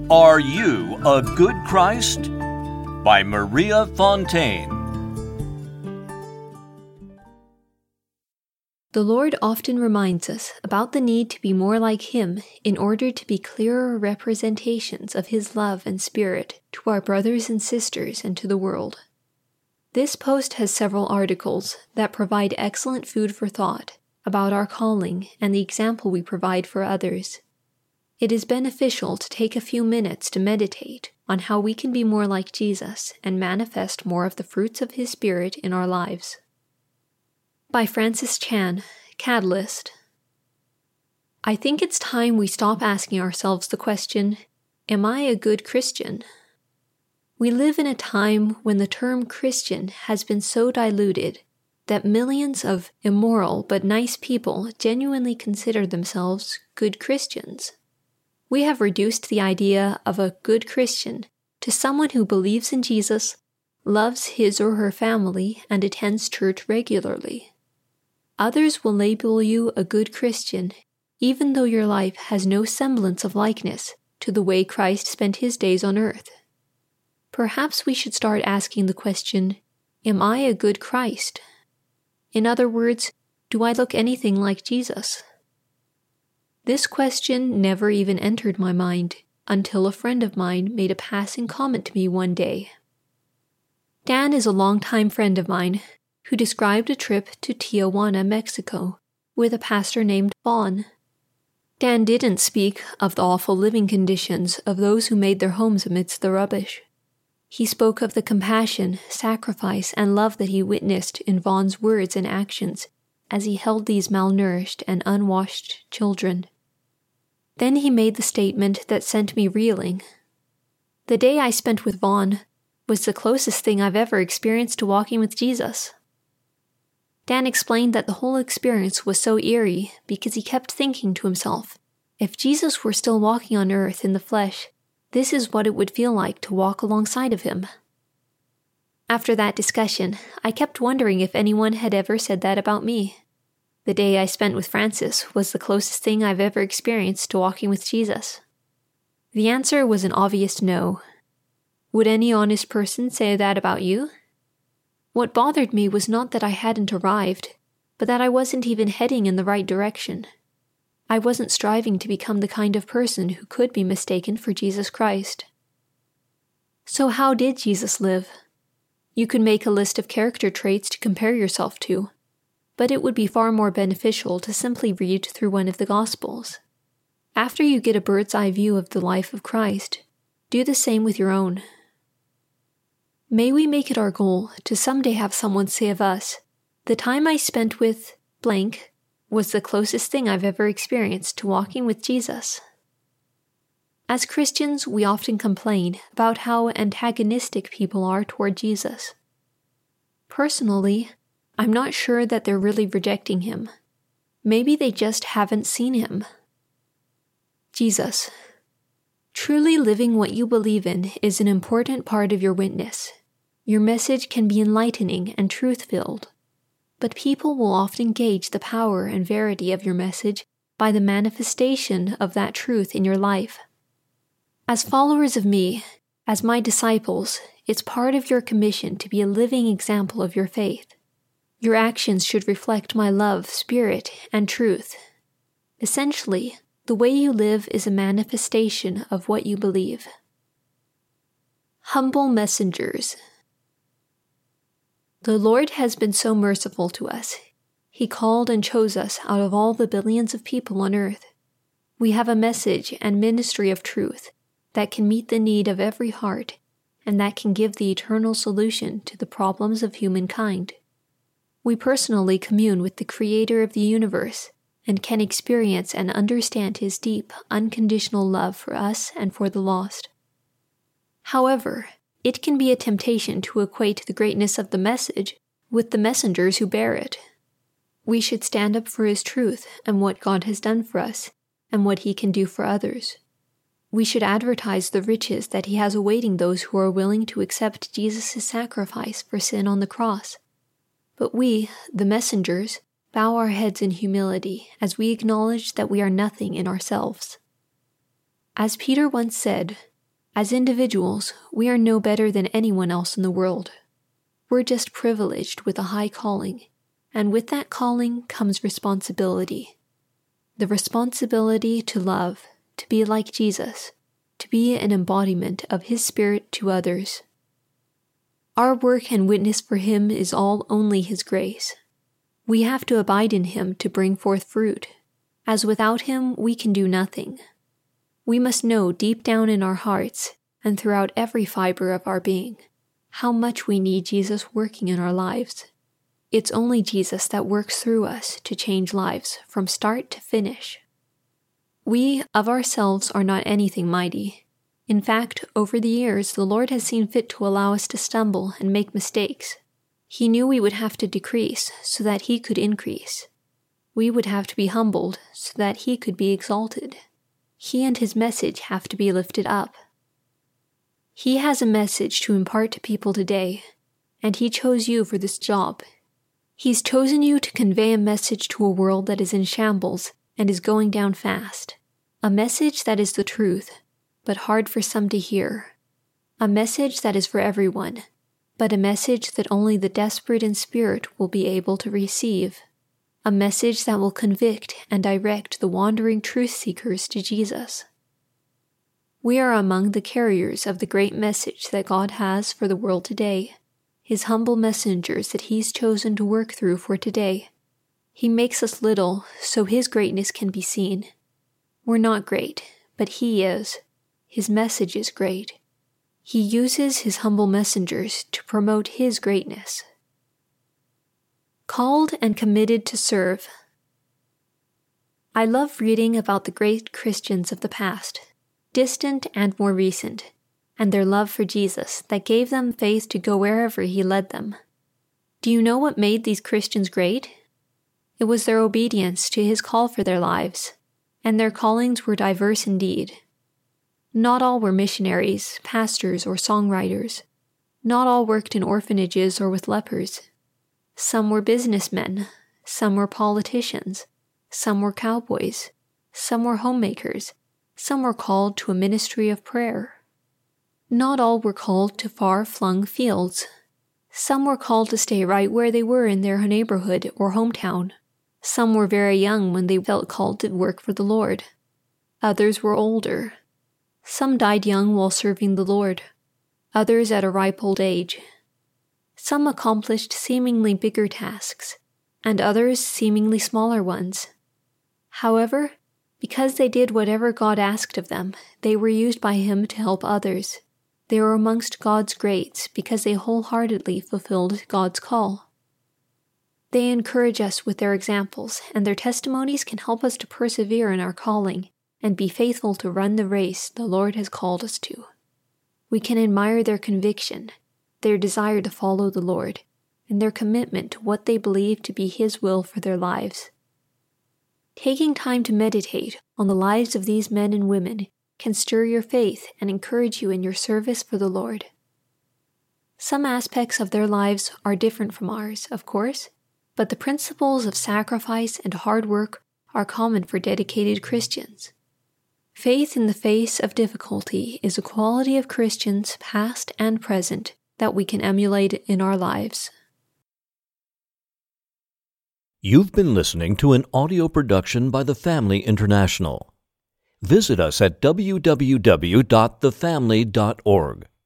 Are You a Good Christ? By Maria Fontaine. The Lord often reminds us about the need to be more like Him in order to be clearer representations of His love and Spirit to our brothers and sisters and to the world. This post has several articles that provide excellent food for thought about our calling and the example we provide for others. It is beneficial to take a few minutes to meditate on how we can be more like Jesus and manifest more of the fruits of His Spirit in our lives. By Francis Chan, Catalyst. I think it's time we stop asking ourselves the question, am I a good Christian? We live in a time when the term Christian has been so diluted that millions of immoral but nice people genuinely consider themselves good Christians. We have reduced the idea of a good Christian to someone who believes in Jesus, loves his or her family, and attends church regularly. Others will label you a good Christian even though your life has no semblance of likeness to the way Christ spent His days on earth. Perhaps we should start asking the question, am I a good Christ? In other words, do I look anything like Jesus? This question never even entered my mind until a friend of mine made a passing comment to me one day. Dan is a longtime friend of mine who described a trip to Tijuana, Mexico, with a pastor named Vaughn. Dan didn't speak of the awful living conditions of those who made their homes amidst the rubbish. He spoke of the compassion, sacrifice, and love that he witnessed in Vaughn's words and actions as he held these malnourished and unwashed children. Then he made the statement that sent me reeling. The day I spent with Vaughn was the closest thing I've ever experienced to walking with Jesus. Dan explained that the whole experience was so eerie because he kept thinking to himself, if Jesus were still walking on earth in the flesh, this is what it would feel like to walk alongside of Him. After that discussion, I kept wondering if anyone had ever said that about me. The day I spent with Francis was the closest thing I've ever experienced to walking with Jesus. The answer was an obvious no. Would any honest person say that about you? What bothered me was not that I hadn't arrived, but that I wasn't even heading in the right direction. I wasn't striving to become the kind of person who could be mistaken for Jesus Christ. So how did Jesus live? You could make a list of character traits to compare yourself to, but it would be far more beneficial to simply read through one of the Gospels. After you get a bird's eye view of the life of Christ, do the same with your own. May we make it our goal to someday have someone say of us, the time I spent with blank was the closest thing I've ever experienced to walking with Jesus. As Christians, we often complain about how antagonistic people are toward Jesus. Personally, I'm not sure that they're really rejecting Him. Maybe they just haven't seen Him. Jesus. Truly living what you believe in is an important part of your witness. Your message can be enlightening and truth-filled, but people will often gauge the power and verity of your message by the manifestation of that truth in your life. As followers of me, as my disciples, it's part of your commission to be a living example of your faith. Your actions should reflect my love, spirit, and truth. Essentially, the way you live is a manifestation of what you believe. Humble messengers. The Lord has been so merciful to us. He called and chose us out of all the billions of people on earth. We have a message and ministry of truth that can meet the need of every heart and that can give the eternal solution to the problems of humankind. We personally commune with the Creator of the universe and can experience and understand His deep, unconditional love for us and for the lost. However, it can be a temptation to equate the greatness of the message with the messengers who bear it. We should stand up for His truth and what God has done for us and what He can do for others. We should advertise the riches that He has awaiting those who are willing to accept Jesus' sacrifice for sin on the cross. But we, the messengers, bow our heads in humility as we acknowledge that we are nothing in ourselves. As Peter once said, As individuals, we are no better than anyone else in the world. We're just privileged with a high calling, and with that calling comes responsibility. The responsibility to love, to be like Jesus, to be an embodiment of His Spirit to others. Our work and witness for Him is all only His grace. We have to abide in Him to bring forth fruit, as without Him we can do nothing. We must know deep down in our hearts and throughout every fiber of our being how much we need Jesus working in our lives. It's only Jesus that works through us to change lives from start to finish. We, of ourselves, are not anything mighty. In fact, over the years, the Lord has seen fit to allow us to stumble and make mistakes. He knew we would have to decrease so that He could increase. We would have to be humbled so that He could be exalted. He and His message have to be lifted up. He has a message to impart to people today, and He chose you for this job. He's chosen you to convey a message to a world that is in shambles and is going down fast. A message that is the truth, but hard for some to hear. A message that is for everyone, but a message that only the desperate in spirit will be able to receive. A message that will convict and direct the wandering truth seekers to Jesus. We are among the carriers of the great message that God has for the world today, His humble messengers that He's chosen to work through for today. He makes us little so His greatness can be seen. We're not great, but He is. His message is great. He uses His humble messengers to promote His greatness. Called and committed to serve. I love reading about the great Christians of the past, distant and more recent, and their love for Jesus that gave them faith to go wherever He led them. Do you know what made these Christians great? It was their obedience to His call for their lives, and their callings were diverse indeed. Not all were missionaries, pastors, or songwriters. Not all worked in orphanages or with lepers. Some were businessmen, some were politicians, some were cowboys, some were homemakers, some were called to a ministry of prayer. Not all were called to far-flung fields. Some were called to stay right where they were in their neighborhood or hometown. Some were very young when they felt called to work for the Lord. Others were older. Some died young while serving the Lord, others at a ripe old age. Some accomplished seemingly bigger tasks, and others seemingly smaller ones. However, because they did whatever God asked of them, they were used by Him to help others. They were amongst God's greats because they wholeheartedly fulfilled God's call. They encourage us with their examples, and their testimonies can help us to persevere in our calling and be faithful to run the race the Lord has called us to. We can admire their conviction, their desire to follow the Lord, and their commitment to what they believe to be His will for their lives. Taking time to meditate on the lives of these men and women can stir your faith and encourage you in your service for the Lord. Some aspects of their lives are different from ours, of course, but the principles of sacrifice and hard work are common for dedicated Christians. Faith in the face of difficulty is a quality of Christians, past and present, that we can emulate in our lives. You've been listening to an audio production by The Family International. Visit us at www.thefamily.org.